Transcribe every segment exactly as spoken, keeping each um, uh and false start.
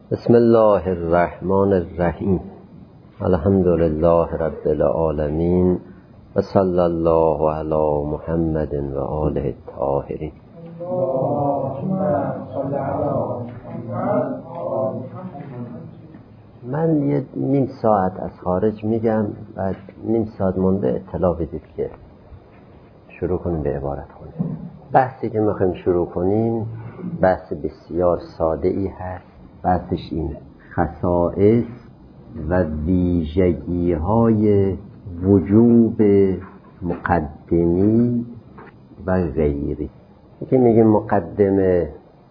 بسم الله الرحمن الرحیم. الحمد لله رب العالمین و صلی الله علی محمد و آله الطاهرین. من یه نیم ساعت از خارج میگم، بعد نیم ساعت مونده اطلاع بدید که شروع کنیم به عبارت کنیم. بحثی که میخوایم شروع کنیم بحث بسیار ساده ای هست. بحثش اینه: خصائص و ویژگی های وجوب مقدمی و غیری. که میگیم مقدمه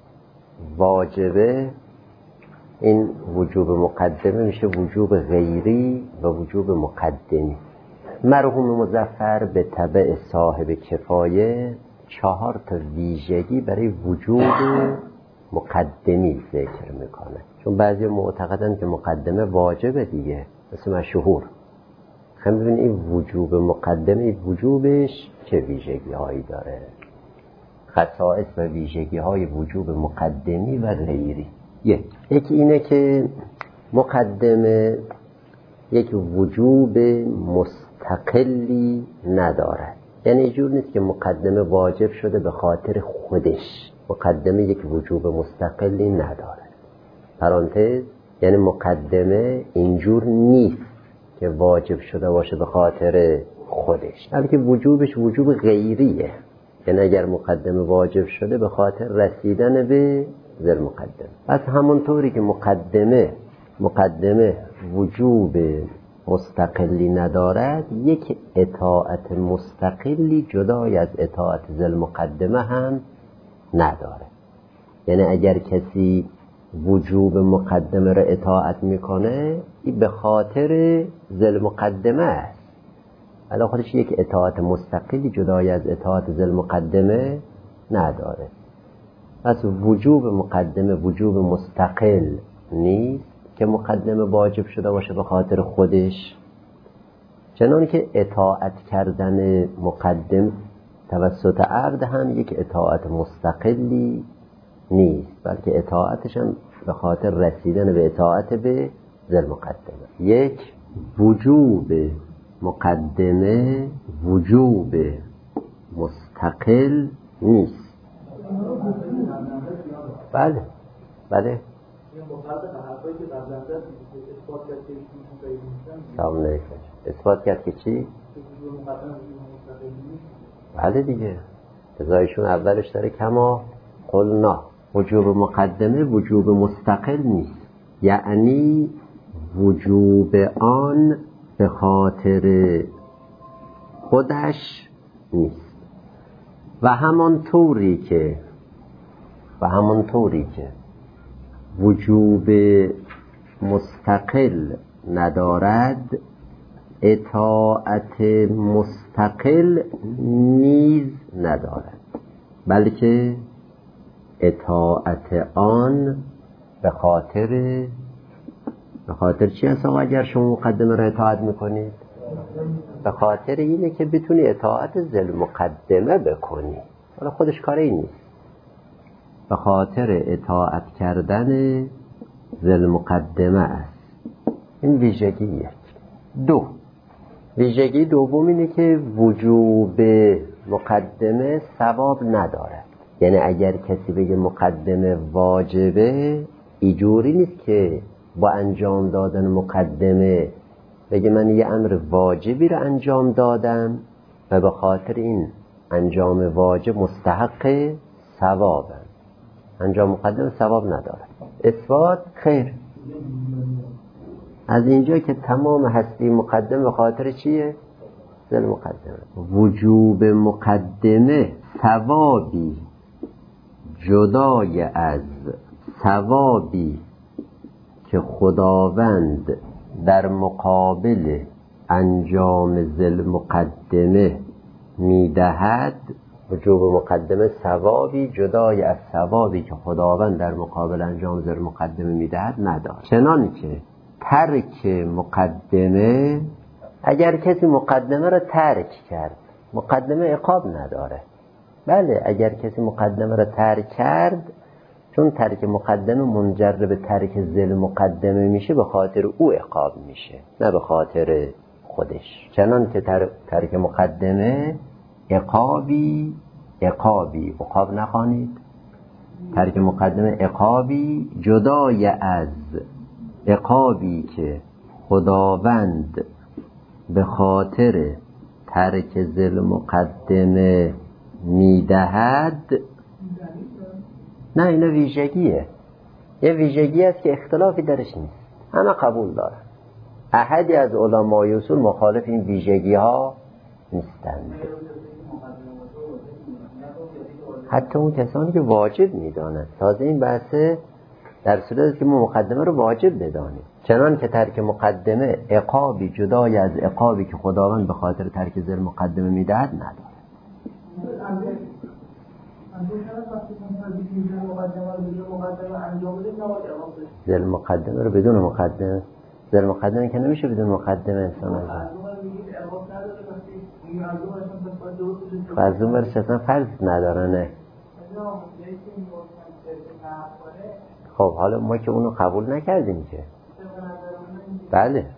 واجبه، این وجوب مقدمه میشه وجوب غیری و وجوب مقدمی. مرحوم مظفر به تبع صاحب کفایه چهار تا ویژگی برای وجوب مقدمی ذکر میکنه، چون بعضی معتقدن که مقدمه واجبه دیگه، مثل مشهور. خیلی ببین این وجوب مقدمی وجوبش چه ویژگی هایی داره. خصائص و ویژگی های وجوب مقدمی و غیری. یک یکی اینه که مقدمه یک وجوب مستقلی ندارد. یعنی اینجور نیست که مقدمه واجب شده به خاطر خودش. مقدمه یک وجوب مستقلی ندارد. پرانتز، یعنی مقدمه اینجور نیست که واجب شده باشه به خاطر خودش، بلکه وجوبش وجوب غیریه. یعنی اگر مقدمه واجب شده به خاطر رسیدن به ذل مقدمه. پس همونطوری که مقدمه مقدمه وجوب مستقلی ندارد، یک اطاعت مستقلی جدای از اطاعت ذل مقدمه هم نداره. یعنی اگر کسی وجوب مقدمه را اطاعت میکنه، این به خاطر ذل مقدمه است، علاوه خودش یک اطاعت مستقلی جدای از اطاعت ذل مقدمه نداره. پس وجوب مقدمه وجوب مستقل نیست که مقدمه واجب شده باشه به خاطر خودش، چنان که اطاعت کردن مقدم توسط عبد هم یک اطاعت مستقلی نیست، بلکه اطاعتش هم به خاطر رسیدن به اطاعت به ذل مقدمه. یک وجوب مقدمه وجوب مستقل نیست. بله بله سامنه اثبات کرد که چی؟ بله دیگه، ازایشون اولش داره کما قلنا وجوب مقدمه وجوب مستقل نیست، یعنی وجوب آن به خاطر خودش نیست. و همان طوری که و همان طوری که وجوب مستقل ندارد، اطاعت مستقل نیز ندارد، بلکه اطاعت آن به خاطر به خاطر چی هست؟ اگر شما مقدمه را اطاعت میکنید، به خاطر اینه که بتونی اطاعت ذل مقدمه بکنی، حالا خودش کاری نیست، به خاطر اطاعت کردن ذل مقدمه است. این ویژگی یک. دو ویژگی دوم اینه که وجوب مقدمه ثواب ندارد. یعنی اگر کسی بگه مقدمه واجبه، اینجوری نیست که با انجام دادن مقدمه بگه من یه امر واجبی رو انجام دادم و به خاطر این انجام واجب مستحق ثوابم. انجام مقدمه ثواب ندارد. اثبات خیر. از اینجا که تمام هستی مقدمه به خاطر چیه؟ ذل مقدمه. وجوب مقدمه ثوابی جدای از ثوابی که خداوند در مقابل انجام ذل مقدمه میدهد، وجوب مقدمه ثوابی جدای از ثوابی که خداوند در مقابل انجام ذل مقدمه میدهد ندارد. چنان که ترک مقدمه، اگر کسی مقدمه را ترک کرد، مقدمه عقاب نداره. بله، اگر کسی مقدمه را ترک کرد چون ترک مقدمه منجر به ترک ذل مقدمه میشه، به خاطر او عقاب میشه، نه به خاطر خودش. چنان که تر... ترک مقدمه عقابی عقابی عقاب نخوانید، ترک مقدمه عقابی جدای از عقابی که خداوند به خاطر ترک ذل مقدمه میدهد. نه اینا ویژگیه، یه ویژگی است که اختلافی درش نیست، همه قبول دارن. احدی از علمای اصول مخالف این ویژگی ها نیستند، حتی اون کسانی که واجب میدانند. تازه این بحثه در صورتی که ما مقدمه رو واجب بدانیم. چنان که ترک مقدمه عقابی جدای از عقابی که خداوند به خاطر ترک ذل مقدمه میدهد نداره. ذل مقدمه رو بدون مقدمه، ذل مقدمه که نمیشه بدون مقدمه انسان انجام. فرضون برش اصلا فرض نداره. نه خب حالا ما که اونو قبول نکردیم که. بله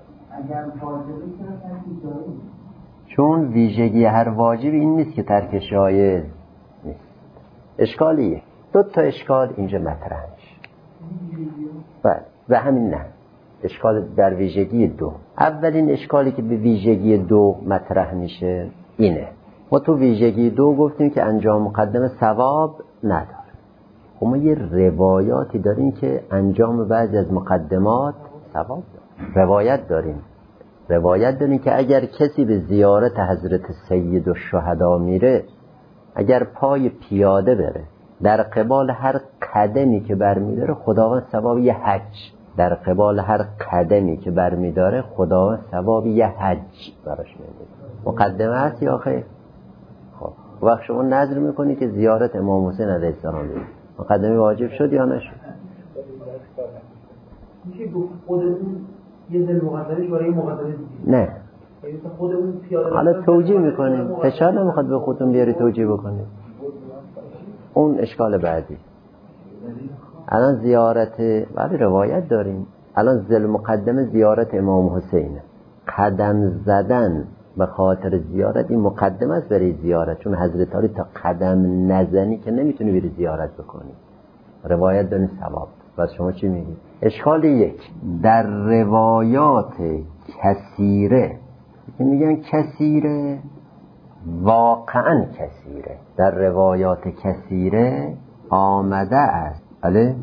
چون ویژگی هر واجب این نیست که ترک شایز نیست. اشکالیه، دو تا اشکال اینجا مطرح میشه. بله و همین نه اشکال در ویژگی دو. اولین اشکالی که به ویژگی دو مطرح میشه اینه، ما تو ویژگی دو گفتیم که انجام مقدمه ثواب نداره. خب ما یه روایاتی داریم که انجام بعضی از مقدمات ثواب داره. روایت داریم روایت داریم که اگر کسی به زیارت حضرت سید الشهدا میره، اگر پای پیاده بره، در قبال هر قدمی که برمیداره خداوند ثواب یه حج، در قبال هر قدمی که برمیداره خداوند ثواب یه حج براش میده. مقدمه هست یا خیر؟ خب وقت شما نظر میکنی که زیارت امام حسین علیه السلام بیدید، مقدمه واجب شد یا نشد؟ میشه گفت خودمون یه ذل مقدمش برای مقدمه دیگه؟ نه خودمون پیاده حالا توجیه میکنیم، فشار نمیخواد به خودتون بیاری توجیه بکنید. اون اشکال بعدی. الان زیارت، ولی روایت داریم، الان ذل مقدمه زیارت امام حسینه، قدم زدن به خاطر زیارت این مقدمه است برای زیارت، چون حضرت علی تا قدم نزنی که نمیتونی بری زیارت بکنی. روایت داریم ثواب. بس شما چی میگید؟ اشکال یک، در روایات کثیره که میگن کثیره، واقعا کثیره، در روایات کثیره آمده است. بله؟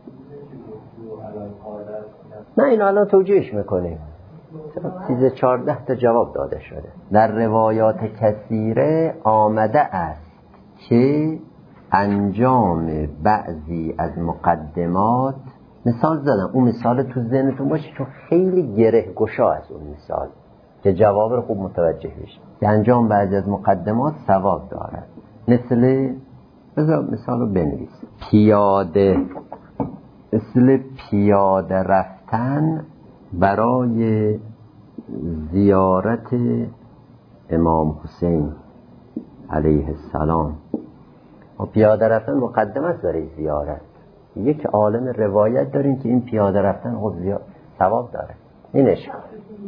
نه این الان توجیهش میکنیم، سیزده چارده تا جواب داده شده. در روایات کثیره آمده است که انجام بعضی از مقدمات، مثال زدم، اون مثال تو ذهنتون باشه چون خیلی گره گشا از اون مثال که جواب رو خوب متوجه بشید، که انجام بعضی از مقدمات ثواب دارد. مثل بذار مثال رو بنویس، پیاده، مثل پیاده رفتن برای زیارت امام حسین علیه السلام. و پیاده رفتن مقدمه است برای زیارت. یک عالم روایت داریم که این پیاده رفتن خود زیاد ثواب داره. این اشکال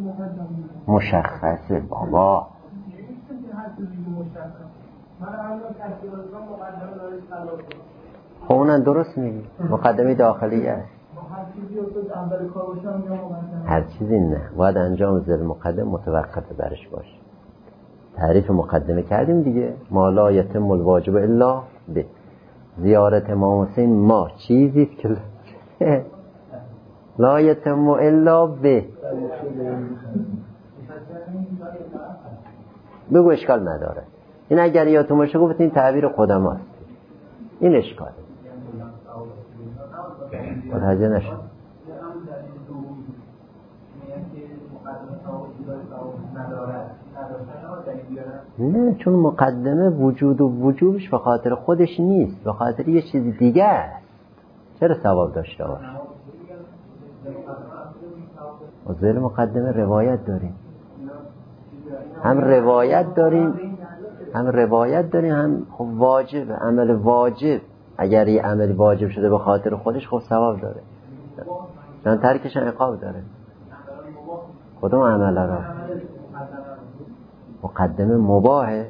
مشخصه بابا. خب اونم درست میگی، مقدمه داخلی است. هر چیزی نه، باید انجام ذل مقدم متوقف برش باشه. تعریف مقدمه کردیم دیگه، ما لا یتم الواجب الا به. زیارت امام حسین ما چیزی که لا یتم الا به. بگو اشکال نداره. این اگر یادتون باشه گفتین تعبیر قدماست، این اشکاله. متوجه نشد. نه چون مقدمه وجود و وجوبش به خاطر خودش نیست، به خاطر یه چیز دیگه است. چرا ثواب داشته باشه؟ و ذل مقدمه روایت داریم، هم روایت داریم هم روایت داریم هم خب واجب، عمل واجب اگر یه عمل واجب شده به خاطر خودش خب ثواب داره، چون ترکش عقاب داره. کدوم عمل را؟ مقدمه مباهه،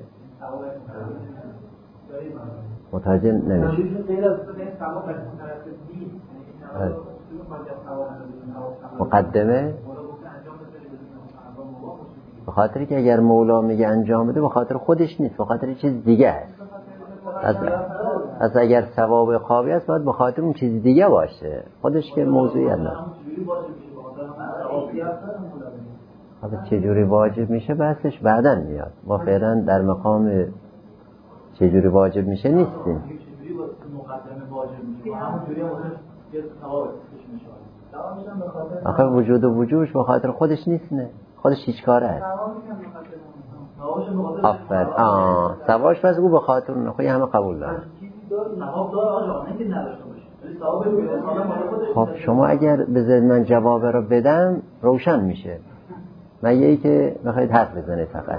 متوجه نمیشه. مقدمه به خاطری که اگر مولا میگه انجام بده به خاطر خودش نیست، به خاطر چیز دیگه است. از, از اگر ثواب عقابی است باید به خاطر اون چیز دیگه باشه، خودش که موضوعیت نداره. حالا چجوری واجب میشه بحثش بعداً میاد، ما فعلا در مقام چجوری واجب میشه نیستیم. آخه وجود و وجودش به خاطر خودش نیست، نه خودش هیچ کاره است. آفر آه سواش پس او به خاطر اون خیلی همه قبول داره. خب شما اگر بذارید من جواب رو بدم روشن میشه، مگه ای که بخواید حرف بزنید فقط.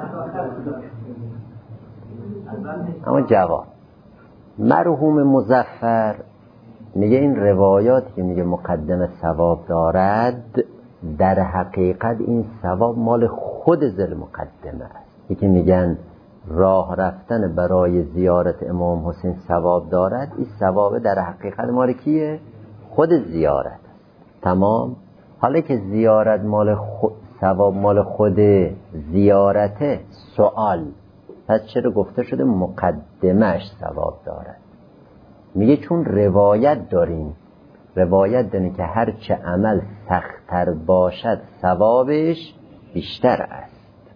اما جواب مرحوم مظفر میگه این روایاتی که میگه مقدمه ثواب دارد در حقیقت این ثواب مال خود ذل مقدمه است. یکی میگن راه رفتن برای زیارت امام حسین ثواب دارد، این ثواب در حقیقت مال کیه؟ خود زیارت است. تمام. حالا که زیارت مال خود، ثواب مال خود زیارته، سوال پس چرا گفته شده مقدمش ثواب دارد؟ میگه چون روایت داریم، روایت داریم که هر چه عمل سخت‌تر باشد ثوابش بیشتر است.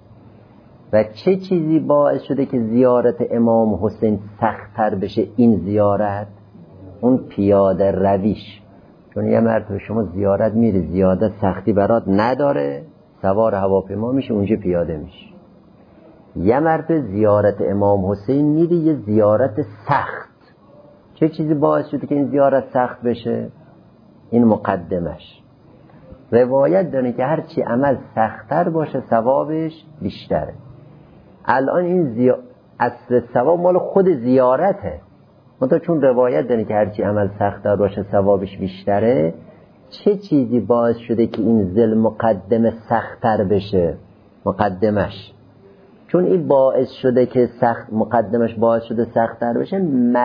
و چه چیزی باعث شده که زیارت امام حسین سخت‌تر بشه؟ این زیارت اون پیاده رویش. چون یه مرتبه شما زیارت میری، زیادت سختی برات نداره، سوار هواپیما میشه اونجا پیاده میشه. یه مرتبه زیارت امام حسین میری یه زیارت سخت، چه چیزی باعث شده که این زیارت سخت بشه؟ این مقدمش. روایت داره که هر چی عمل سخت‌تر باشه ثوابش بیشتره. الان این زی... اصل ثواب مال خود زیارته، منتها چون روایت داره که هر چی عمل سخت‌تر باشه ثوابش بیشتره، چه چیزی باعث شده که این ذل مقدمه سخت‌تر بشه؟ مقدمش. چون این باعث شده که سخت مقدمش باعث شده سخت‌تر بشه،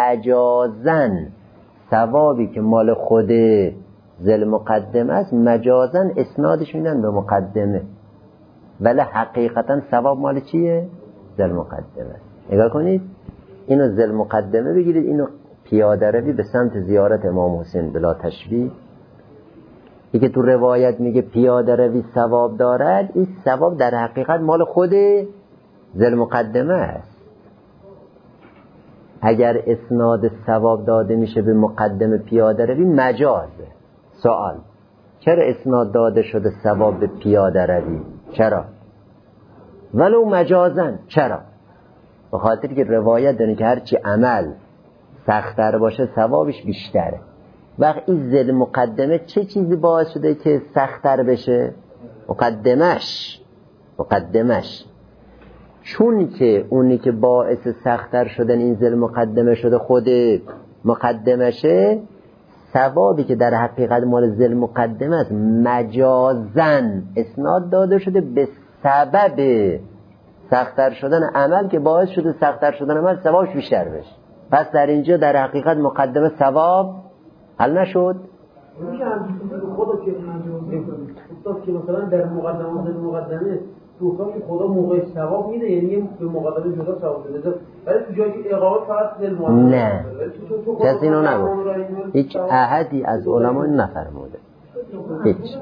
مجازن ثوابی که مال خود ذل مقدمه است مجازن اسنادش میدن به مقدمه، ولی حقیقتا ثواب مال چیه؟ ذل مقدمه. نگاه کنید، اینو ذل مقدمه بگیرید، اینو پیاده روی به سمت زیارت امام حسین بلا تشبیه. یکی تو روایت میگه پیاده روی ثواب دارد، این ثواب در حقیقت مال خود ذل مقدمه است. اگر اسناد ثواب داده میشه به مقدمه پیاده روی مجازه. سوال چرا اسناد داده شده ثواب به پیاده روی؟ چرا؟ ولو مجازن. چرا؟ به خاطر که روایت داره که هرچی عمل سخت‌تر باشه ثوابش بیشتره. وقت این ذل مقدمه چه چیزی باعث شده که سخت‌تر بشه؟ مقدمش. مقدمش چون که اونی که باعث سخت‌تر شدن این ذل مقدمه شده خود مقدمشه، ثوابی که در حقیقت مال ذل مقدمه است مجازن اسناد داده شده به سبب سخت‌تر شدن عمل که باعث شده سخت‌تر شدن عمل ثوابش بیشتر بشه. پس در اینجا در حقیقت مقدمه ثواب حل نشد. میشه همچین خدا که استاد که مثلا در مقدمه ذل مقدمه تو که خدا موقع ثواب میده، یعنی به مقدمه جدا ثواب میده، ولی تو جایی که اقامت فقط ذل مقدمه نه، کسی اینو نگفت، هیچ احدی از علما نفرموده، هیچ.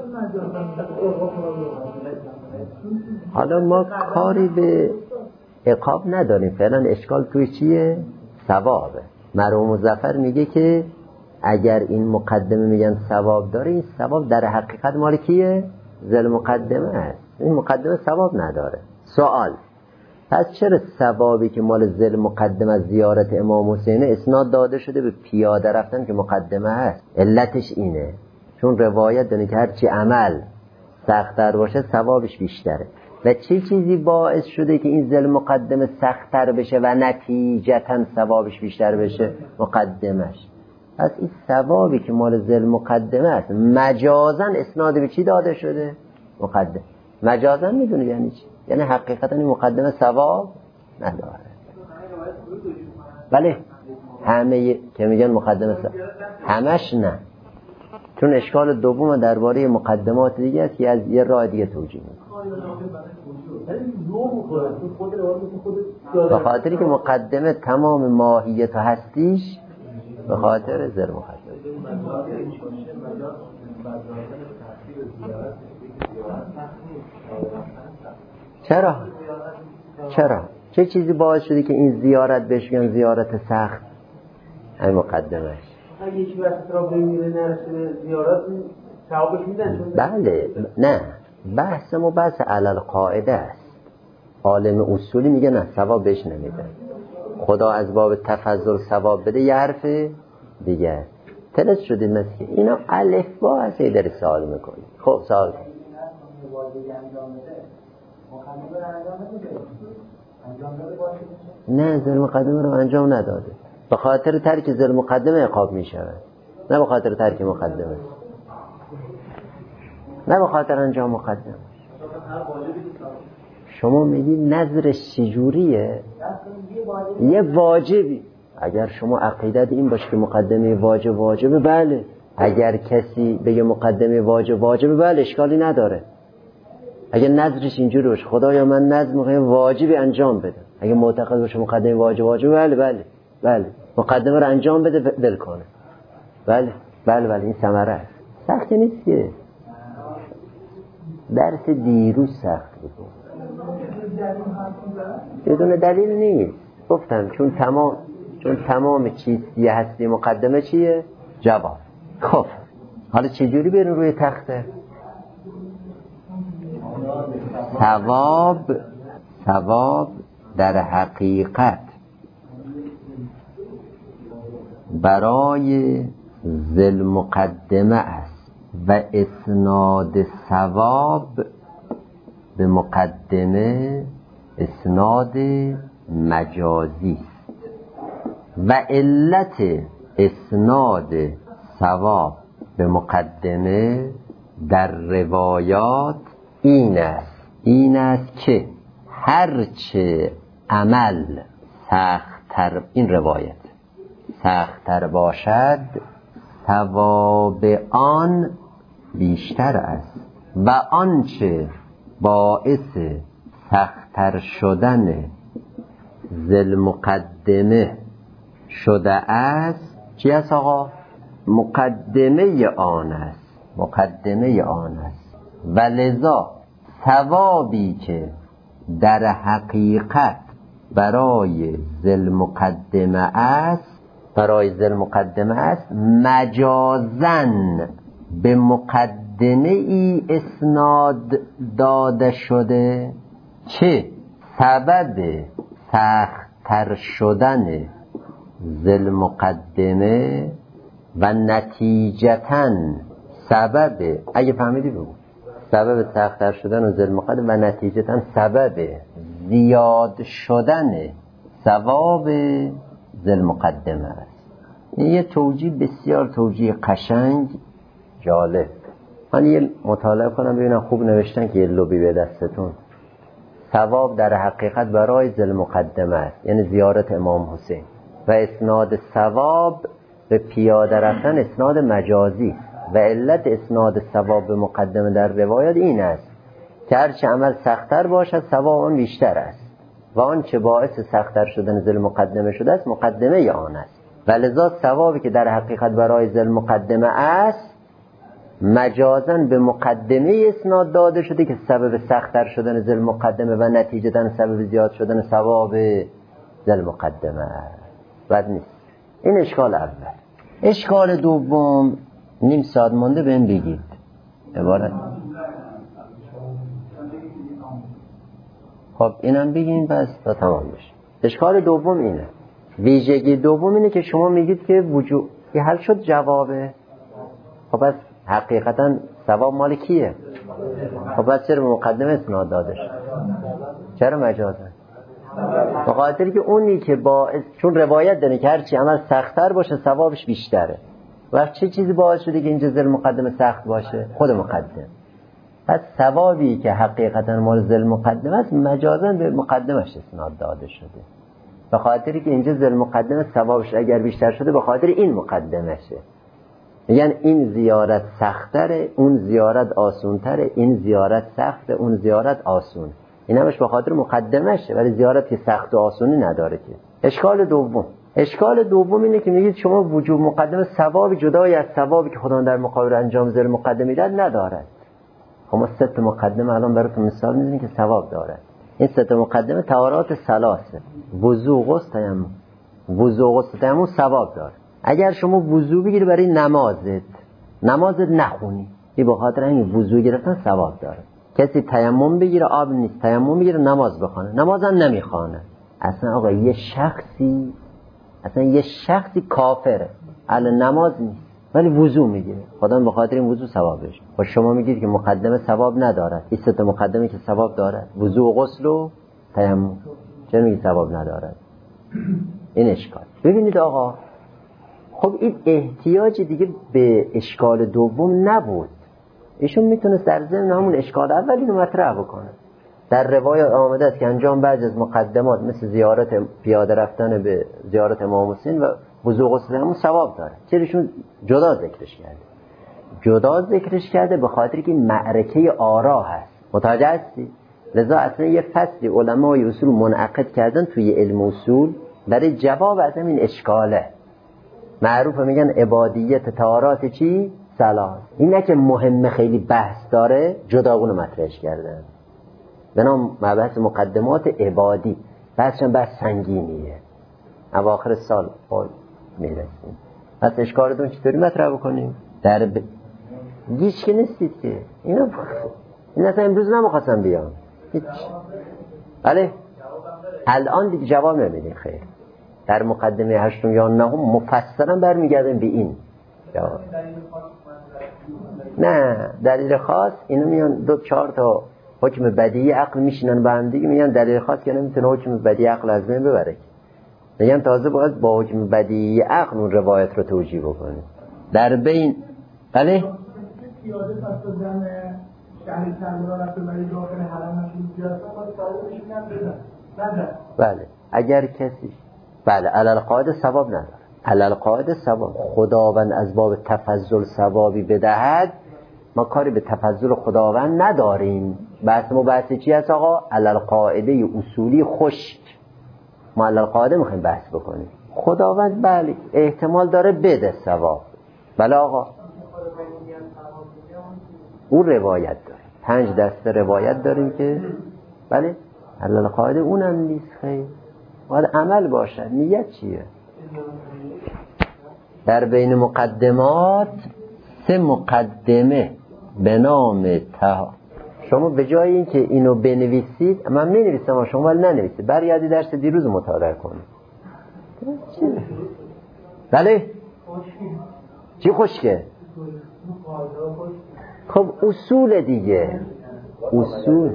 حالا ما کاری به عقاب نداریم، فعلا اشکال توی چیه؟ ثوابه. مرحوم مظفر میگه که اگر این مقدمه میگن ثواب داره، این ثواب در حقیقت مال کیه؟ ذل مقدمه است. این مقدمه ثواب نداره. سوال پس چرا ثوابی که مال ذل مقدمه از زیارت امام حسین اسناد داده شده به پیاده رفتن که مقدمه است؟ علتش اینه چون روایت داره که هرچی عمل سخت‌تر باشه ثوابش بیشتره. و چه چیزی باعث شده که این ذل مقدمه سخت‌تر بشه و نتیجتاً ثوابش بیشتر بشه؟ مقدمش. پس این ثوابی که مال ذل مقدمه است مجازاً اسناد به چی داده شده؟ مقدم. مجازاً میدونه یعنی چی؟ یعنی حقیقتاً این مقدمه ثواب نداره. بله همه که میگن مقدمه ثواب همش نه، چون اشکال دوم درباره مقدمات دیگه است که از یه راه دیگه توجیه میکنه. به خاطری که مقدمه تمام ماهیت و هستیش به خاطر ذل مقدمه. چرا؟ چرا؟ چه چیزی باعث شده که این زیارت بشگن زیارت سخت؟ همین مقدمش. اگه هیچ وقت را بمیره نرسه زیارت ثوابش میدن؟ بله نه، بحث ما بحث علل قاعده است. عالم اصولی میگه نه ثواب بهش نمیدن. خدا از باب تفضل ثواب بده یه حرف دیگه است. تلس شده مثل اینا الف با هست ای داری سوال میکنی. خب سوال کن. نه ذل مقدمه رو انجام نداده، به خاطر ترک ذل مقدمه عقاب میشود، نه به خاطر ترک مقدمه، نه به خاطر انجام مقدمه. شما میگی نظرش چجوریه؟ یه واجبی. اگر شما عقیدت این باشه که مقدمه واجب واجبه، بله. اگر کسی بگه مقدمه واجب واجبه، بله اشکالی نداره. اگر نظرش اینجوری باشه خدایا من نظر میخوام واجبی انجام بدم، اگه معتقد باشه مقدمه واجب واجبه، بله بله بله مقدمه رو انجام بده ول کنه، بله بله بله این ثمره است. سخت نیست که درس دیروز سخت بود، بدون دلیل نیست. گفتم چون تمام چون تمام چیزی هستی مقدمه چیه؟ جواب. خب حالا چجوری بریم روی تخته؟ ثواب ثواب در حقیقت برای ذل مقدمه است و اسناد ثواب به مقدمه اسناد مجازی است و علت اسناد ثواب به مقدمه در روایات این است این است که هرچه عمل سخت‌تر، این روایت سخت‌تر باشد ثواب آن بیشتر است و آنچه باعث سخت‌تر شدن ذل مقدمه شده است چی است آقا؟ مقدمه آن است مقدمه آن است و لذا ثوابی که در حقیقت برای ذل مقدمه است برای ذل مقدمه است مجازن به مقدمه ای اسناد داده شده که سبب سخت‌تر شدن ذل مقدمه و نتیجتاً سبب، اگه فهمیدی بگو، سبب سخت‌تر شدن ذل مقدمه و نتیجتاً سبب زیاد شدن ثواب ذل مقدمه است. این یه توجیه بسیار توجیه قشنگ جالب. من یه مطالعه کنم ببینم خوب نوشتن که یه لبی به دستتون. ثواب در حقیقت برای ذل مقدمه است، یعنی زیارت امام حسین، و اسناد ثواب به پیاده رفتن اسناد مجازی و علت اسناد ثواب به مقدمه در روایات این است که هرچه عمل سخت‌تر باشد ثواب آن بیشتر است و آن چه باعث سخت‌تر شدن ذل مقدمه شده است مقدمه آن است و لذا ثوابی که در حقیقت برای ذل مقدمه است مجازاً به مقدمه اسناد داده شده که سبب سخت‌تر شدن ذل مقدمه و نتیجتاً سبب زیاد شدن ثواب ذل مقدمه است. بد نیست. این اشکال اول. اشکال دوم نیم ساعت مونده بهم بگید عبارت. خب اینم بگین بس تا تمام بشه. اشکال دوم اینه، ویژگی دوم اینه که شما میگید که وجود که حل شد جوابه. خب پس حقیقتا ثواب مال کیه؟ خب پس چرا به مقدمه اسناد داده شد؟ چرا مجازن؟ به خاطر که اونی که باعث، چون روایت داره که هرچی عمل سخت‌تر باشه ثوابش بیشتره. و چه چیزی باعث شده که این جزء مقدمه سخت باشه؟ خود مقدم. پس ثوابی که حقیقتا مال ذل مقدمه است مجازن به مقدمش اسناد داده شده. به خاطر که اینجا ذل مقدمه ثوابش اگر بیشتر شده به خاطر این مقدمشه. یعنی این زیارت سخت‌تره، اون زیارت آسون‌تره، این زیارت سخته، اون زیارت آسون. این همش به خاطر مقدمشه، ولی زیارت که سخت و آسونی نداره که. اشکال دوم اشکال دوم اینه که میگید شما وجوب مقدمه ثوابی جدای از ثوابی که خدا در مقابل انجام ذل مقدمه میداد ندارد. ما سه تا مقدمه الان براتون مثال میزنیم که ثواب داره. این سه تا مقدمه طهارات ثلاثه: وضو، غسل، تیمم. وضو، غسل، تیمم ثواب داره. اگر شما وضو بگیری برای نمازت، نمازت نخونی، این به خاطر این وضو گرفتن ثواب داره. کسی تیمم بگیره آب نیست، تیمم بگیره نماز بخونه، نماز هم نمیخونه. اصلا آقا یه شخصی اصلا یه شخصی کافره، اهل نماز نیست ولی وضو میگیره، خدا به خاطر این وضو ثواب بشه. و شما میگید که مقدمه ثواب نداره. این سه تا مقدمه که ثواب داره، وضو و غسل و تیمم، چرا میگید ثواب نداره؟ این اشکال. ببینید آقا، خب این احتیاج دیگه به اشکال دوم نبود. ایشون میتونه در ضمن همون اشکال اول اینو مطرح بکنه. در روایات آمده است که انجام بعضی از مقدمات مثل زیارت پیاده رفتن به زیارت امام حسین و وضو غسل همون ثواب داره. چراشون جدا ذکرش کرده؟ جدا ذکرش کرده به خاطر که معرکه آرا هست. متوجه هستی؟ لذا اصلا یه فصلی علمای اصول منعقد کردن توی علم اصول برای جواب از این اشکاله. معروفه میگن عبادیت طهارات چی؟ ثلاث. اینه که مهمه، خیلی بحث داره، جداگونه مطرحش کردن. به نام مبحث مقدمات عبادی. بحثشون بحث سنگینیه. اواخر سال خود میرسیم. پس اشکالتون چطوری مطرح بکنیم؟ در ب... گیش که نیستید که. اینا ب... این اصلا امروز نمیخواستم بیام. هیچ. بله؟ الان دیگه جواب نمیدین خیر. در مقدمه هشتم یا نهم مفصلا برمیگردن به این جواب. نه دلیل خاص اینو میان دو چهار تا حکم بدیهی عقل میشینن با هم دیگه میگن دلیل خاص که نمیتونه حکم بدیهی عقل از بین ببره. میگن تازه باید با حکم بدیهی عقل اون روایت رو توجیه بکنه. در بین بله پیاده پس دادن شهر کربلا رفته برای داخل حرم نشون زیاد باید ثوابش نده. بله اگر کسی بله علل قاعده ثواب نداره. علل قاعده ثواب خداوند از باب تفضل ثوابی بدهد، ما کاری به تفضل خداوند نداریم. بحث ما بحث چی هست آقا؟ علل قاعده اصولی خشک. ما علل قاعده میخوایم بحث بکنیم. خداوند بله احتمال داره بده ثواب. بله آقا اون روایت داره، پنج دسته روایت داریم که بله علل قاعده اونم نیست. خیلی باید عمل باشه. نیت چیه؟ در بین مقدمات سه مقدمه به نام ته. شما به جای این که اینو بنویسید، من می نویسم و شما ولی ننویسید، برگردی درس دیروز مطالعه کنید. بله چی خشکه؟ خب اصول دیگه، اصول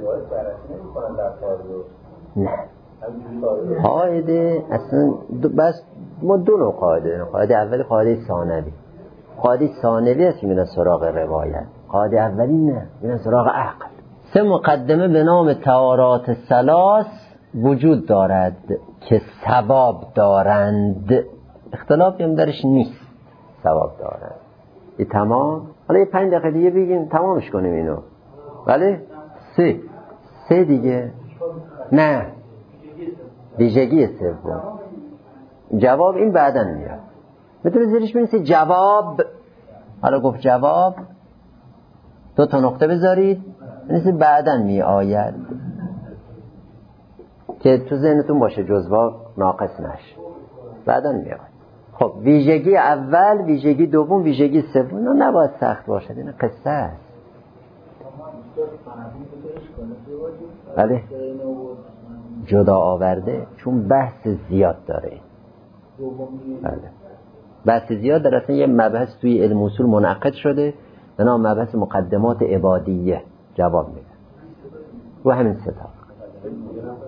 نه قاعده اصلا بس ما دو نوع قاعده داریم. قاعده اولی قاعده ثانوی. قاعده ثانوی است که میرن سراغ روایت، قاعده اولی نه، میرن سراغ عقل. سه مقدمه به نام طهارات ثلاث وجود دارد که ثواب دارند. اختلافی هم درش نیست، ثواب دارند. این تمام. حالا یه پنج دقیقه دیگه بگیم تمامش کنیم اینو. ولی سه سه دیگه نه، ویژگی سوم. جواب این بعداً میاد. میتونه زیرش بنویسید جواب. حالا گفت جواب دو تا نقطه بذارید، بنویسید بعداً می آید که تو ذهنتون باشه، جزوا ناقص نشه، بعداً می آید. خب ویژگی اول، ویژگی دوم، ویژگی سوم. نه نباید سخت باشد، این قصه است. بله جدا آورده چون بحث زیاد داره. بله بحث زیاد داره. اصلا یه مبحث توی علم اصول منعقد شده به نام مبحث مقدمات عبادیه. جواب میده و همین ستا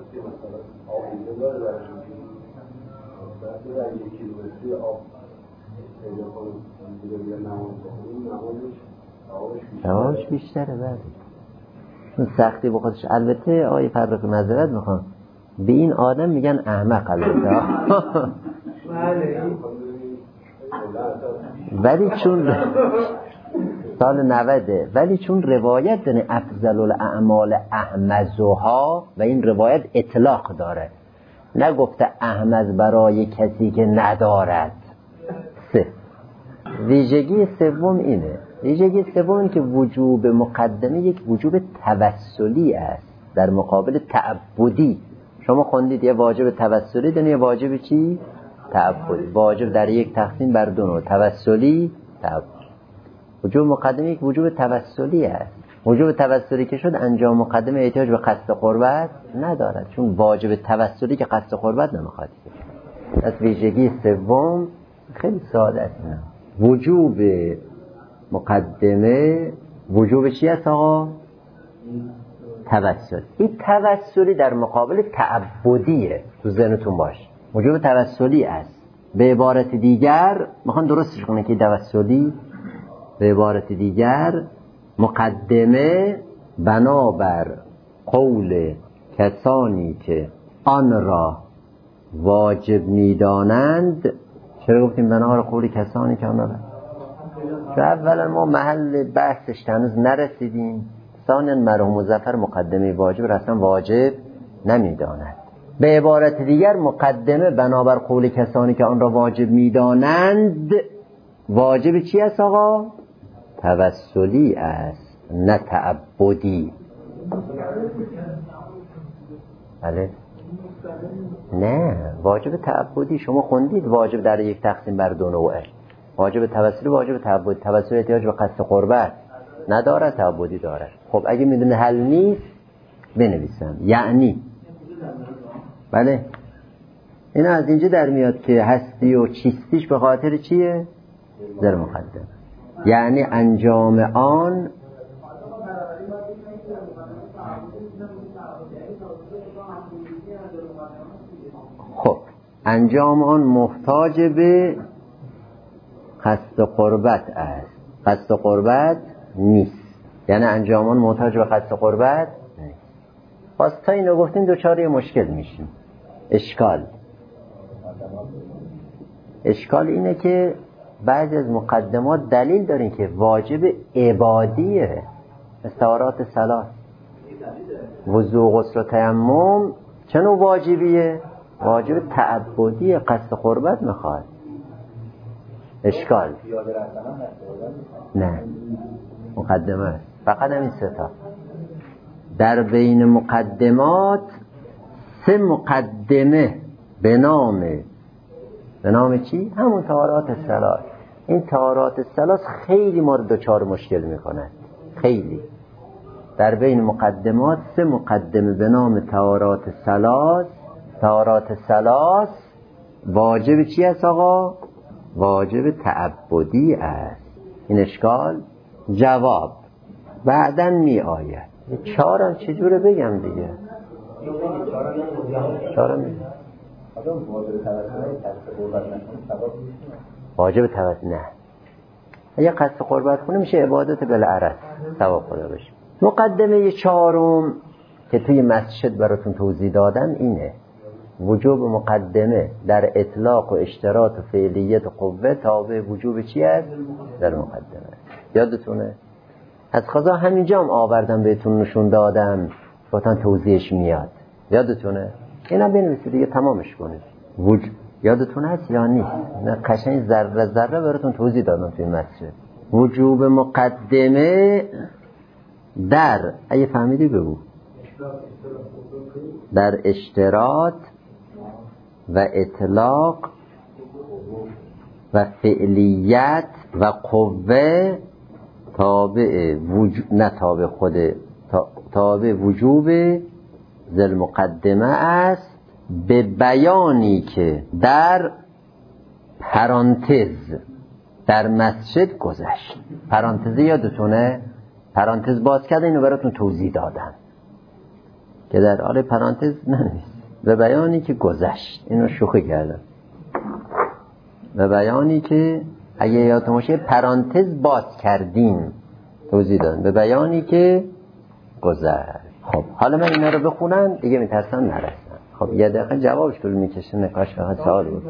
سواش بیشتره. بعد اون سختی بخوادش. البته آیه فرق معذرت میخوام، به این آدم میگن احمق البته ولی چون سال نوده، ولی چون روایت داره افضل الاعمال احمزها و این روایت اطلاق داره، نگفته احمز برای کسی که ندارد. سه ویژگی سوم اینه، ویژگی سوم اینه که وجوب مقدمه یک وجوب توسلی است در مقابل تعبدی. شما خوندید یه واجب توسلی داره، یه واجب چی؟ تعبدی. واجب در یک تقسیم بر دو نوع، توسلی، تعبدی. وجوب مقدمه یک وجوب توسلی است. وجوب توسلی که شد انجام مقدمه احتیاج به قصد قربت ندارد، چون واجب توسلی که قصد قربت نمیخواد. از ویژگی سوم خیلی ساده است. وجوب مقدمه وجوب چی است آقا؟ توسل. این توسلی در مقابل تعبدیه، تو ذهنتون باش. وجوب توسلی است. به عبارت دیگر میخوان درستش کنه که توسلی، به عبارت دیگر مقدمه بنابر قول کسانی که آن را واجب میدانند. چرا گفتیم بنابر قول کسانی که آن را؟ چون اولا ما محل بحثش هنوز نرسیدیم، ثانیا مرحوم مظفر مقدمه واجب را اصلا واجب نمیداند. به عبارت دیگر مقدمه بنابر قول کسانی که آن را واجب میدانند، واجب چی است آقا؟ توسلی است، نه تعبدی. بله؟ نه، واجب تعبدی. شما خوندید واجب در یک تقسیم بر دو نوعه، واجب توسلی، واجب تعبدی. توسلی احتیاج به قصد قربت نداره، تعبدی داره. خب اگه میدونه حل نیست بنویسم، یعنی بله این از اینجا در میاد که هستی و چیستیش به خاطر چیه؟ در مقدم، یعنی انجام آن خب انجام آن محتاج به قصد قربت است، قصد قربت نیست. یعنی انجام آن محتاج به قصد قربت نیست. پس تا اینو گفتیم دوچار یه مشکل میشیم. اشکال اشکال اینه که بعضی از مقدمات دلیل دارین که واجب عبادیه، استعارات صلاة، وضو، غسل و تیمم چه نوع واجبیه؟ واجب تعبدیه، قصد قربت میخواد. اشکال نه، مقدمه فقط همین سه تا. در بین مقدمات سه مقدمه به نام به نام چی؟ همون طهارات صلاة. این طهارات صلاة خیلی ما رو دچار مشکل میکنه، خیلی. در بین مقدمات سه مقدمه به نام طهارات صلاة. طهارات صلاة واجب چی است آقا؟ واجب تعبدی است. این اشکال جواب بعدن می آید. چهارم چجوره بگم دیگه؟ چهارم می واجب توسل نه، اگه قصد قربت کنه میشه عبادت بالعرض، ثواب خدا بشه. مقدمه چهارم که توی مسجد براتون توضیح دادم اینه، وجوب مقدمه در اطلاق و اشتراط و فعلیت و قوه تابع وجوب چی است؟ در مقدمه. یادتونه؟ از خدا همینجا هم آوردم بهتون نشون دادم، گفتن توضیحش میاد. یادتونه؟ اینا بنویسید دیگه تمامش کنید. وج... یادتونه هست یا نیست؟ نه قشنگ ذره ذره براتون توضیح دادم توی مسجد. وجوب مقدمه در اگه فهمیدی بگو، در اشتراط و اطلاق و فعلیت و قوه تابع وجوب، نه تابع خود، تابع وجوب ذل مقدمه است، به بیانی که در پرانتز در مسجد گذشت. پرانتز یادتونه؟ پرانتز باز کرده، اینو براتون توضیح دادم که در آره پرانتز ننویس، و بیانی که گذشت، اینو شوخی کردم، و بیانی که اگه یادتون باشه پرانتز باز کردیم توضیح دادم، به بیانی که گذشت. خب حالا من اینا رو بخونم دیگه میترسم نرسم. خب یه دقیقه جوابش طول میکشه، نکاش فقط سوال بود.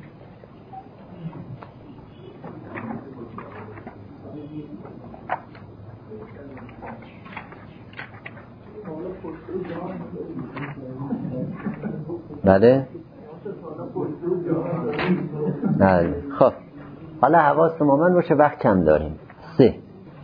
بله بله. خب حالا حواس ما من باشه، وقت کم داریم. سه،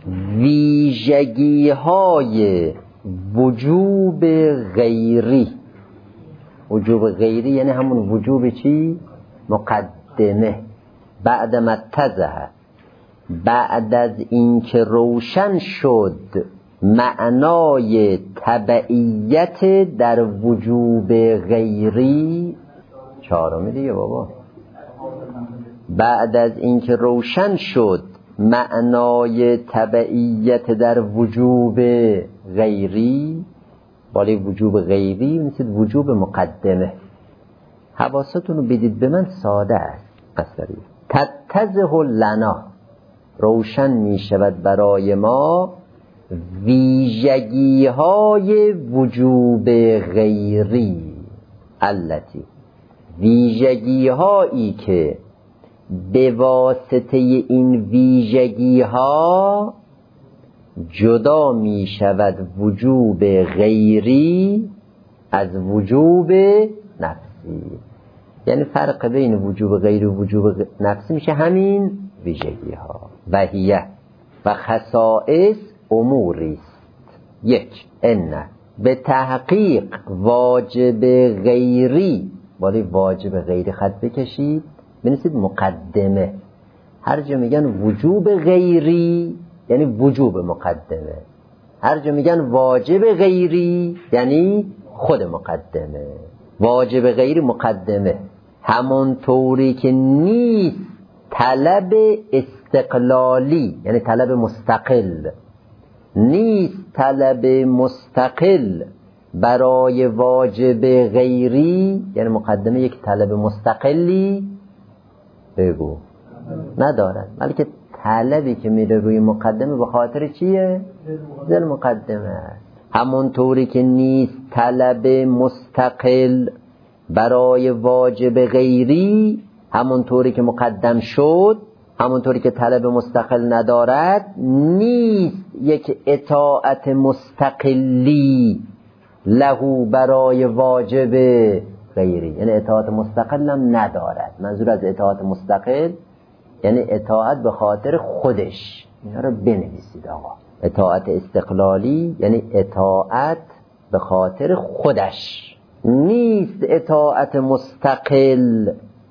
ویژگی های وجوب غیری. وجوب غیری یعنی همون وجوب چی؟ مقدمه. بعد متزه، بعد از اینکه روشن شد معنای تبعیت در وجوب غیری. چهارمی دیگه بابا. بعد از اینکه روشن شد معنای تبعیت در وجوب غیری، بالا وجوب غیری مثل وجوب مقدمه. حواستون رو بدید به من، ساده است. مثلا تتضح لنا، روشن می شود برای ما ویژگی های وجوب غیری. التی، ویژگی هایی که به واسطه این ویژگی ها جدا می شود وجوب غیری از وجوب نفسی. یعنی فرق بین وجوب غیری و وجوب نفسی میشه همین ویژگی ها. وحیه و خصائص اموری است. یک، ان به تحقیق واجب غیری، ولی واجب غیری خط بکشید بنویسید مقدمه. هر جا میگن وجوب غیری یعنی وجوب مقدمه، هر جا میگن واجب غیری یعنی خود مقدمه. واجب غیری مقدمه، همون طوری که نیست طلب استقلالی یعنی طلب مستقل، نیست طلب مستقل برای واجب غیری، یعنی مقدمه یک طلب مستقلی بگو ندارد، بلکه طلبی که میره روی مقدمه به خاطر چیه؟ زل مقدمه است. همون طوری که نیست طلب مستقل برای واجب غیری، همون طوری که مقدم شد، همون طوری که طلب مستقل ندارد، نیست یک اطاعت مستقلی لهو برای واجب غیری، یعنی اطاعت مستقل هم ندارد. منظور از اطاعت مستقل یعنی اطاعت به خاطر خودش. اینا رو بنویسید آقا. اطاعت استقلالی یعنی اطاعت به خاطر خودش، نیست اطاعت مستقل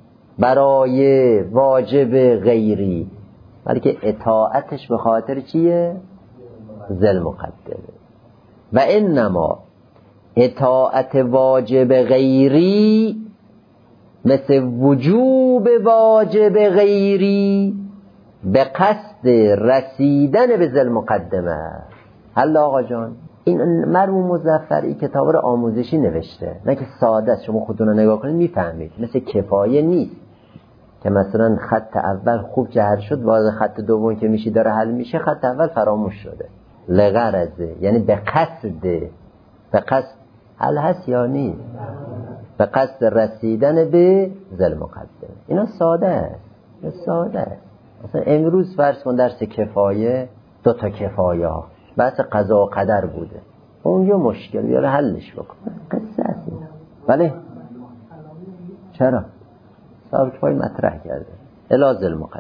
برای واجب غیری، بلکه اطاعتش به خاطر چیه؟ ذل مقدمه. و انما اطاعت واجب غیری مثل وجوب واجب غیری به قصد رسیدن به ذل مقدمه. حالا آقا جان، این مرحوم مظفری کتاب رو آموزشی نوشته، نه که ساده است. شما خودتون رو نگاه کنید میفهمید. مثل کفایه نیست که مثلا خط اول خوب جهر شد، وارد خط دوم که میشی داره حل میشه، خط اول فراموش شده. لغرضه یعنی به قصد، به قصد حل هست یا نیست، به قصد رسیدن به ذل مقدمه. اینا ساده است، ساده است. مثلا امروز فرض کن درس کفایه، دو تا کفایه ها بحث قضا و قدر بوده، اونجا مشکل بیاره حلش بکن، قصه است این. بله چرا؟ صاحب کفایه مطرح کرده الی ذل مقدمه.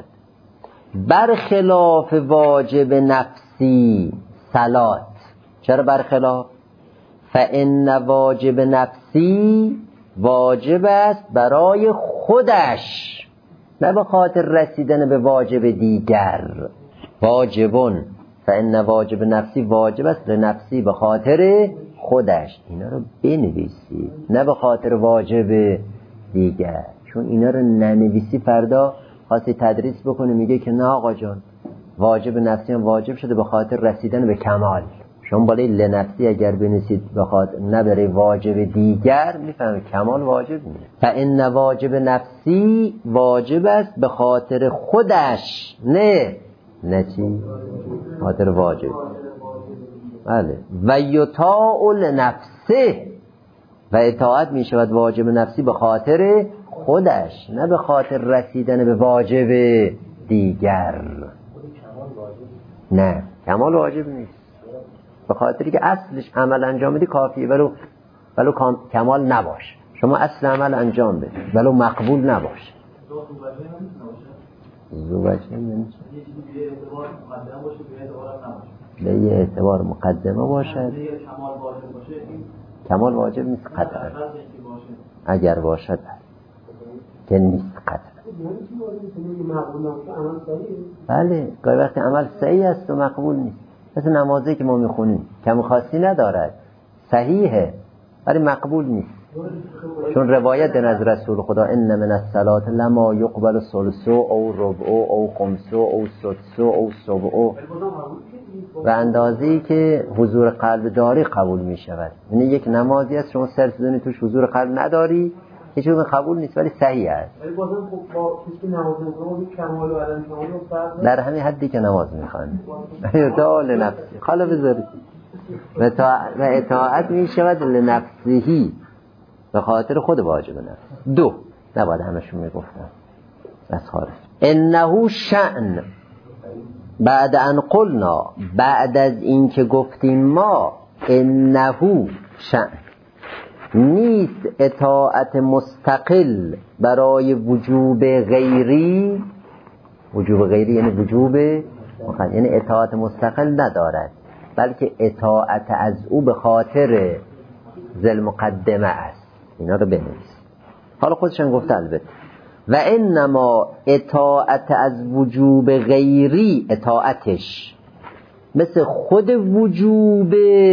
برخلاف واجب نفسی صلات. چرا برخلاف؟ فان واجب نفسی واجب است برای خودش، نه به خاطر رسیدن به واجب دیگر. واجبون فان واجب نفسی واجب است لنفسی، به خاطر خودش. اینا رو بنویسید، نه به خاطر واجب دیگر. چون اینا رو ننویسی فردا خواستی تدریس بکنه میگه که نه آقا جان واجب نفسی هم واجب شده به خاطر رسیدن به کمال. شما بالای لنفسی اگر بنویسید بخواد نبره واجب دیگر میفهمید کمال واجب نیست. فان واجب نفسی واجب است به خاطر خودش، نه نه چی؟ خاطر واجب. بله. و یطاع لنفسه، و اطاعت می شود واجب نفسی به خاطر خودش، نه به خاطر رسیدن به واجب دیگر. نه کمال واجب نیست، به خاطری که اصلش عمل انجام بدی کافیه، ولو ولو کمال نباشه. شما اصل عمل انجام بدی ولو مقبول نباشه. زوجه نمیشه به یه اعتبار مقدمه باشد، کمال واجب نیست قطعا. اگر باشد که نیست قطعا. بله گاهی وقتی عمل صحیح است و مقبول نیست. مثل نمازی که ما میخونیم کم خاصی ندارد، صحیحه ولی مقبول نیست، چون روایت از رسول خدا ان من الصلاه لما یقبل ثلث او ربع او خمس او سدس او سبع، و اندازه‌ای که حضور قلب داری قبول می شود. یعنی یک نمازی است شما سر سوزنی توش حضور قلب نداری هیچ وقت قبول نیست ولی صحیح است. ولی بازم خب با کسی نماز می‌خونه کمال و عدم کمال فرق در همین حدی که نماز می‌خوانه. اطاعت لنفسی خاله بذارید و اطاعت می شود لنفسهی، به خاطر خود واجب نفس. دو نباید همشون میگفتن بس خارج. انه شأن، بعد ان قلنا، بعد از این که گفتیم ما، انه شأن نیست اطاعت مستقل برای وجوب غیری. وجوب غیری یعنی وجوب مقدم، یعنی اطاعت مستقل ندارد، بلکه اطاعت از او به خاطر ذل مقدمه است. اینا رو بنویس. حالا خودشان گفته البته و انما اطاعت از وجوب غیری، اطاعتش مثل خود وجوب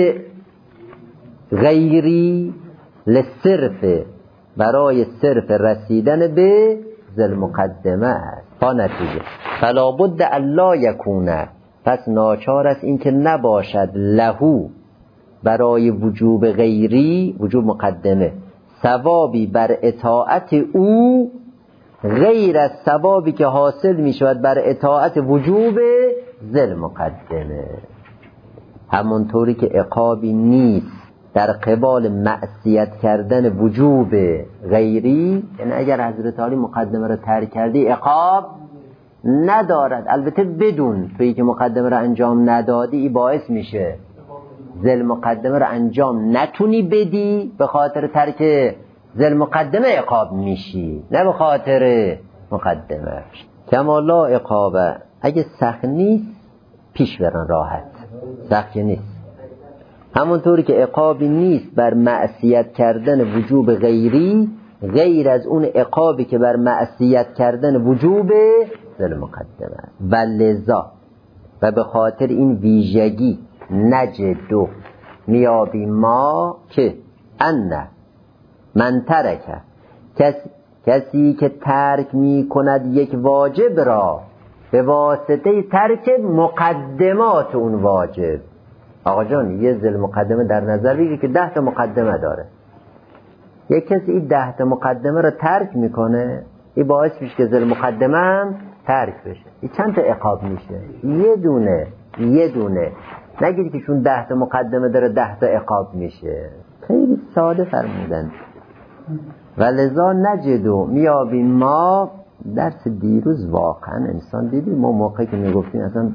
غیری لصرف، برای صرف رسیدن به ذل مقدمه است. تا نتیجه فلا بد الا یکونه، پس ناچار است این که نباشد لهو برای وجوب غیری، وجوب مقدمه، ثوابی بر اطاعت او غیر از ثوابی که حاصل می شود بر اطاعت وجوب ذل مقدمه. همونطوری که عقابی نیست در قبال معصیت کردن وجوب غیری، یعنی اگر حضرت علی مقدمه را ترک کردی عقاب ندارد، البته بدون تویی که مقدمه را انجام ندادی ای باعث میشه ذل مقدمه را انجام نتونی بدی، به خاطر ترک ذل مقدمه عقاب میشی، نه به خاطر مقدمه. کما لا عقابه، اگه سخت نیست پیش برن راحت، سخت نیست. همونطوری که عقابی نیست بر معصیت کردن وجوب غیری غیر از اون عقابی که بر معصیت کردن وجوب ذل مقدمه است. و لذا، و به خاطر این ویژگی نجدو میابی ما که ان من ترکه، کسی, کسی که ترک می کند یک واجب را به واسطه ترک مقدمات اون واجب. آقا جان یه ذل مقدمه در نظر بگیر که ده تا مقدمه داره، یک کسی این ده تا مقدمه را ترک میکنه، این باعث میشه که ذل مقدمه هم ترک بشه. این چند تا عقاب میشه؟ یه دونه. یه دونه نگیری که چون ده تا مقدمه داره ده تا عقاب میشه. خیلی ساده فرمودن. و لذا نجدو میابیم ما، درس دیروز واقعا انسان دیدیم ما موقعی که میگفتیم اصلا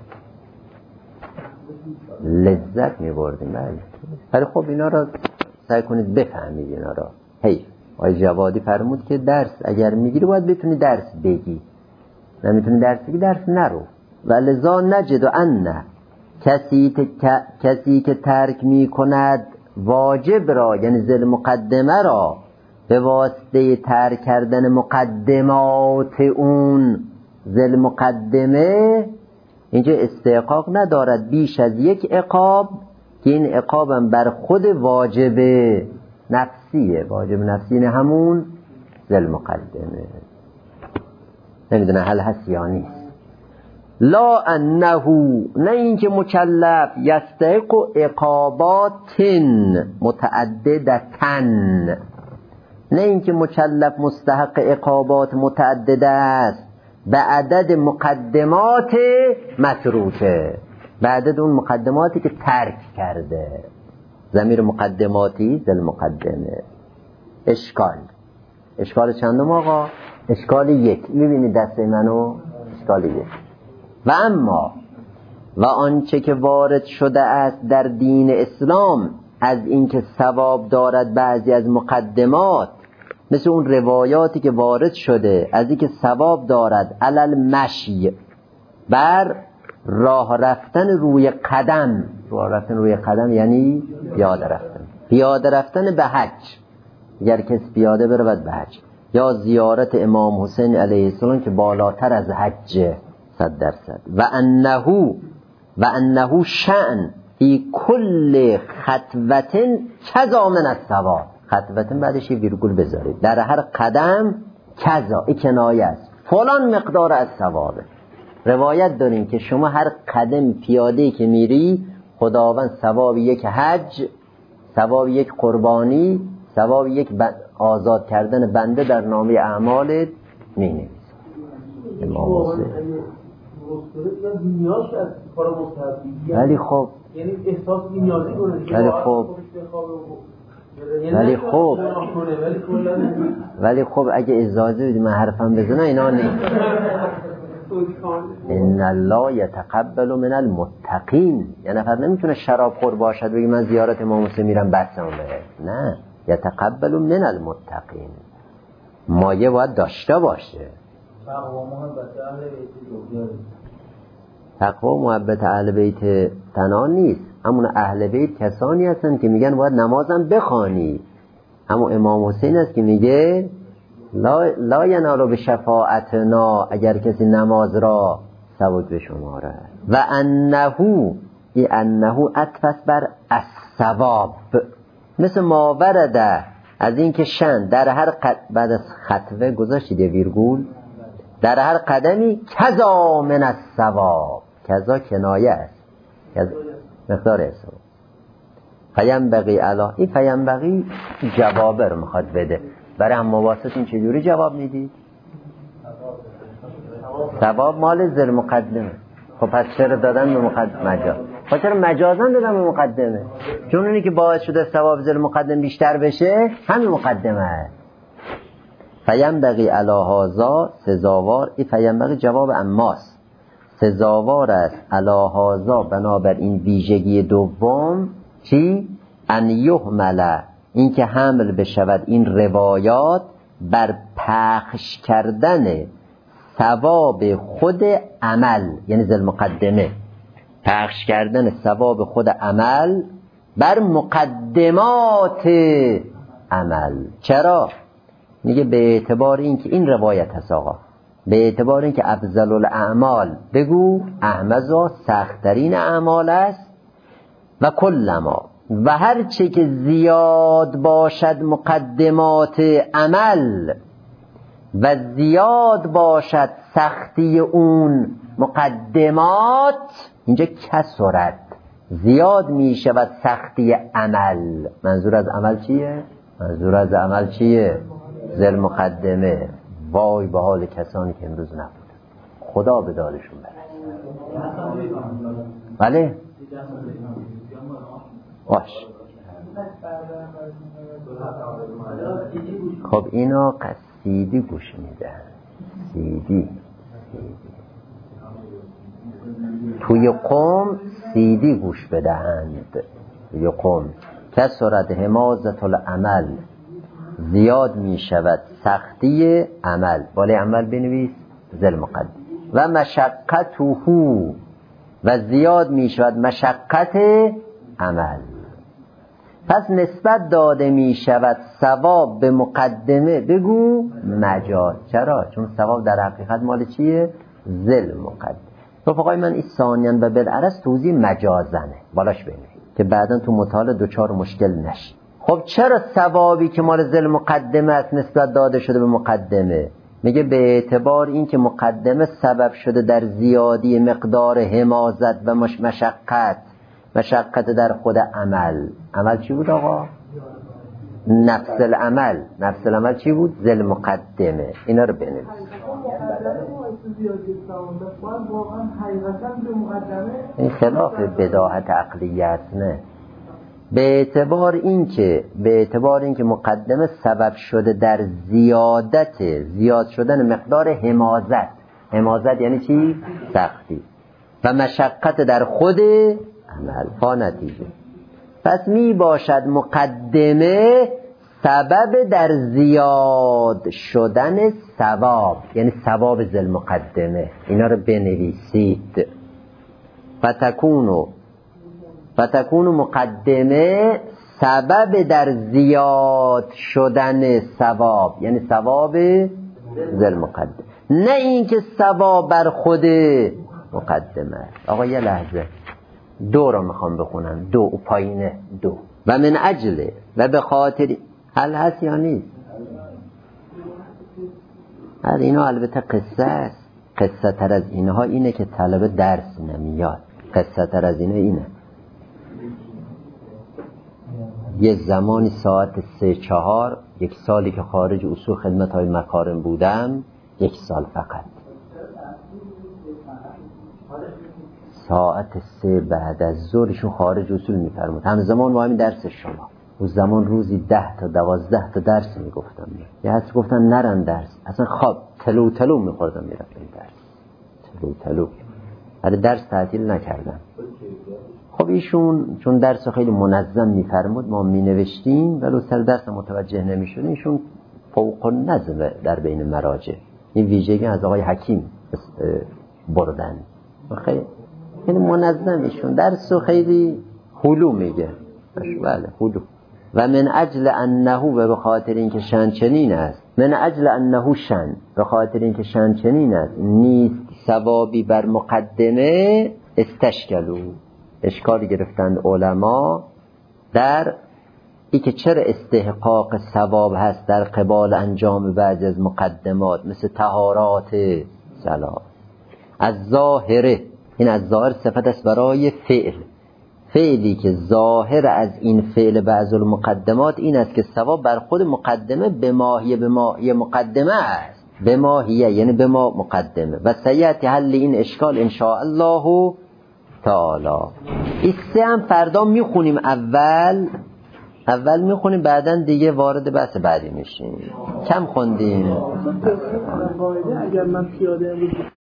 لذت میبردیم. بله ولی خب اینا را سعی کنید بفهمید اینا را. هی آقای جوادی فرمود که درس اگر میگیری باید بتونی درس بگی، نمیتونی درس بگی درس نرو. و لذا نجدو ان کسی, کسی که ترک میکند واجب را، یعنی ذل مقدمه را، به واسطه ترک کردن مقدمات اون ذل مقدمه، اینجا استحقاق ندارد بیش از یک عقاب، که این عقابم بر خود واجب نفسیه. واجب نفسی نه همون ذل مقدمه. نمیدونه هل هست یا نیست. لا انه، نه اینکه مکلف یستحق عقابات متعددتن، نه اینکه مکلف مستحق عقابات متعدده است به عدد مقدمات متروکه، به عدد اون مقدماتی که ترک کرده. ضمیر مقدماتی ذل مقدمه. اشکال اشکال چندم آقا؟ اشکال یک. میبینید دسته منو؟ اشکال یک. و اما و آنچه که وارد شده است در دین اسلام از اینکه ثواب دارد بعضی از مقدمات، مثل اون روایاتی که وارد شده از اینکه ثواب دارد علل مشی، بر راه رفتن روی قدم. راه رفتن روی قدم یعنی پیاده رفتن، پیاده رفتن به حج، اگر کسی پیاده برود به حج، یا زیارت امام حسین علیه السلام که بالاتر از حج صد درصد. و انه و انه شأن فی کل خطوة کذا من الثواب. خطوة بعدش یه ویرگول بذارید، در هر قدم کذا، این کنایه است، فلان مقدار از ثوابه. روایت داریم که شما هر قدم پیاده که میری خداوند ثواب یک حج، ثواب یک قربانی، ثواب یک آزاد کردن بنده در نامه اعمالت مینویسه. امام حسین ولی خب یعنی احساس نیازی کنه، ولی خب ولی خب ولی خب اگه اجازه بدی من حرفم بزنم اینا نیست. ان الله یتقبل من المتقین. یه نفر نمیتونه شراب خور باشد بگه من زیارت امام حسین میرم بسامه. نه، یتقبل من المتقین. مایه باید داشته باشه. تقوا و محبت اهل بیت تنها نیست، همون اهل بیت کسانی هستن که میگن باید نمازم بخوانی. همون امام حسین است که میگه لا, لا ینالو به شفاعتنا، اگر کسی نماز را سبک به شماره. و انه ای انه عطف بر الثواب، مثل ما ورده از این که شن در هر قد... بعد از خطوه گذاشتید ویرگول، در هر قدمی کذا من الثواب. کذا کنایه است، کذا مقدار حساب. فینبغی الا، این فینبغی جوابه رو میخواد بده. برای هم مواسط این چجوری جواب میدید؟ ثواب مال زر مقدمه. خب پس چرا دادن به مقدمه مجاز؟ خب چرا مجازن دادن به مقدمه؟ چون اونی که باعث شده ثواب زر مقدم بیشتر بشه همین مقدمه است. فینبغی علی هذا سزاوار، این فینبغی جواب اماست، سزاوار است علی هذا بنابر این ویژگی دوم. چی؟ ان یحمل، این که حمل بشود این روایات بر پخش کردن ثواب خود عمل، یعنی ذل مقدمه، پخش کردن ثواب خود عمل بر مقدمات عمل. چرا؟ میگه به اعتبار این که این روایت هست آقا، به اعتبار این که افضل الاعمال بگو احمزا سختترین اعمال است، و کلما و هر چه که زیاد باشد مقدمات عمل و زیاد باشد سختی اون مقدمات، اینجا کسرت زیاد می شود سختی عمل. منظور از عمل چیه؟ منظور از عمل چیه؟ ذل مقدمه. وای به حال کسانی که امروز نبودن، خدا به دادشون برسه. بله باش. خب اینا قصیدی گوش میدن، سیدی توی قوم سیدی گوش بدهند. توی قوم کسرت حمازت العمل، زیاد می شود سختی عمل، بالای عمل بنویس ذل مقدم. و مشقته، و زیاد می شود مشقت عمل. پس نسبت داده می شود ثواب به مقدمه بگو مجاز. چرا؟ چون ثواب در حقیقت مال چیه؟ ذل مقدم. رفقای من این ثانیاً و بالعرض توضیح مجازنه، بالاش بینید که بعداً تو مطالعه دوچار مشکل نشید. خب چرا ثوابی که مال ذل مقدمه است نسبت داده شده به مقدمه؟ میگه به اعتبار این که مقدمه سبب شده در زیادی مقدار حمازت و مش مشقت مشقت در خود عمل. عمل چی بود آقا؟ نفس العمل. نفس العمل چی بود؟ ذل مقدمه. اینا رو بنویس. این خلاف بداهت عقلیه است. نه، به اعتبار این که به اعتبار این که مقدمه سبب شده در زیادت زیاد شدن مقدار حمازت. حمازت یعنی چی؟ سختی و مشقت در خود عمل. پا نتیجه. پس می باشد مقدمه سبب در زیاد شدن ثواب، یعنی ثواب ذل مقدمه. اینا رو بنویسید. فتکونو فتکونو مقدمه سبب در زیاد شدن ثواب، یعنی ثواب ذل مقدمه، نه این که ثواب بر خود مقدمه. آقا یه لحظه، دو رو میخوام بخونم. دو او پایینه. دو و من اجله و به خاطر حل هست یا نیست؟ هر اینا البته قصه است. قصه تر از اینها اینه که طلبه درس نمیاد. قصه تر از اینه اینه یه زمانی ساعت سه چهار، یک سالی که خارج اصول خدمت های مکارم بودم، یک سال فقط، ساعت سه بعد از ظهرشون خارج اصول میفرمود. همزمان با همین درس شما. اون زمان روزی ده تا دوازده تا درس میگفتم. یه هست گفتن نرن درس، اصلا خواب تلو تلو میخوردم میرفتم درس. تلو تلو برای درس تعطیل نکردم. خب ایشون چون درس خیلی منظم میفرمود، ما مینوشتیم ولی سر درس متوجه نمیشدیم. ایشون فوق النظم در بین مراجع. این ویژگی از آقای حکیم بردن. خیلی خیلی منظم ایشون درس خیلی هلو میگه. بله هلو. و من اجل انه و به خاطر اینکه شن چنین است، من اجل انه شن به خاطر اینکه شن چنین است، نیست ثوابی بر مقدمه، استشکلو اشکالی گرفتند علما در ای که چرا استحقاق ثواب هست در قبال انجام بعضی از مقدمات مثل طهارات صلاة. از ظاهره، این از ظاهر صفت است برای فعل، فعلی که ظاهر از این فعل بعض المقدمات این است که ثواب بر خود مقدمه به ماهیه به ماهیه مقدمه است، به ماهیه یعنی به ما مقدمه. و سیأتی حل این اشکال ان شاء الله تعالی. این سه هم فردا میخونیم. اول اول میخونیم بعداً دیگه وارد بحث بعدی میشیم. کم خوندیم. اگر من پیاده